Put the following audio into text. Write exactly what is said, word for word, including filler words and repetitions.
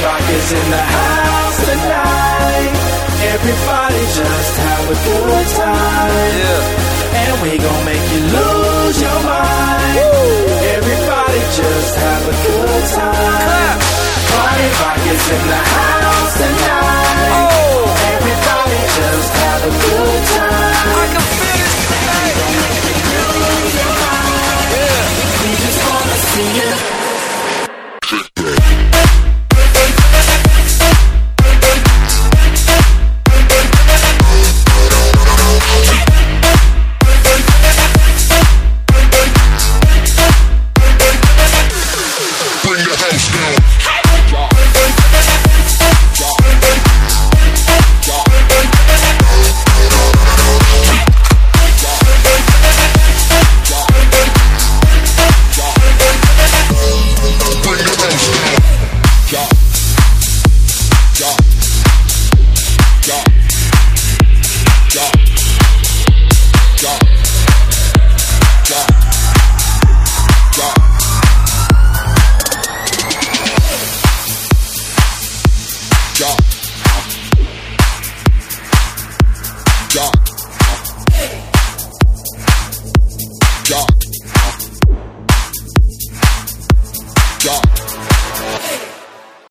Rock is in the house tonight. Everybody just have a good time. Yeah. And we gon' make you lose your mind. Woo. Everybody just have a good time. Party Rock is in the house tonight. Oh. Everybody just have a good time. I can feel it tonight. We gon' make you lose your mind. Yeah. We just wanna see you. Drop.